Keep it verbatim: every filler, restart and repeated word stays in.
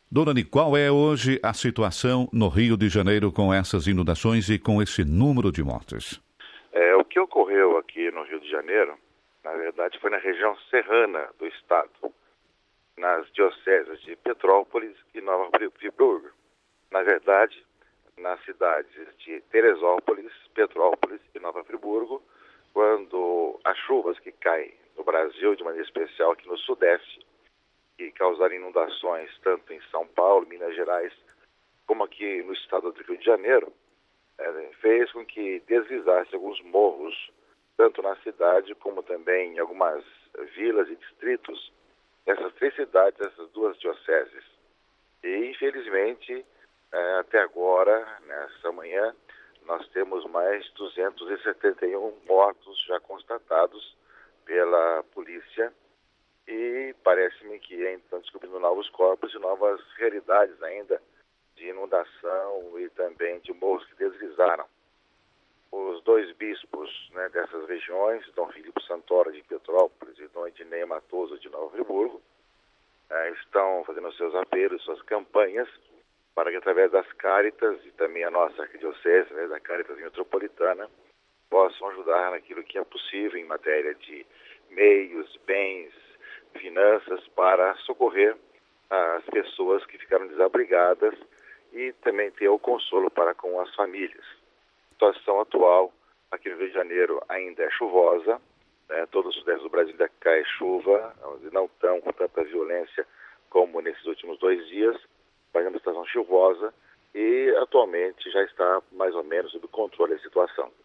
Dona Ani, qual é hoje a situação no Rio de Janeiro com essas inundações e com esse número de mortes? É, o que ocorreu aqui no Rio de Janeiro, na verdade, foi na região serrana do estado, nas dioceses de Petrópolis e Nova Friburgo. Na verdade, nas cidades de Teresópolis, Petrópolis e Nova Friburgo, quando as chuvas que caem no Brasil, de maneira especial aqui no Sudeste, que causaram inundações tanto em São Paulo, Minas Gerais, como aqui no estado do Rio de Janeiro, é, fez com que deslizasse alguns morros, tanto na cidade como também em algumas vilas e distritos dessas três cidades, essas duas dioceses. E, infelizmente, é, até agora, nessa manhã, nós temos mais duzentos e setenta e um mortos já constatados pela polícia e parece-me que ainda estão descobrindo novos corpos e novas realidades ainda de inundação e também de morros que deslizaram. Os dois bispos, né, dessas regiões, Dom Filipe Santoro de Petrópolis e Dom Ednei Matoso de Nova Friburgo, eh, estão fazendo seus apelos, suas campanhas, para que através das Cáritas e também a nossa arquidiocese, né, da Cáritas Metropolitana, possam ajudar naquilo que é possível em matéria de meios, bens, finanças para socorrer as pessoas que ficaram desabrigadas e também ter o consolo para com as famílias. A situação atual aqui no Rio de Janeiro ainda é chuvosa, né? Todo o sudeste do Brasil ainda cai chuva, não tão com tanta violência como nesses últimos dois dias, mas é uma situação chuvosa e atualmente já está mais ou menos sob controle a situação.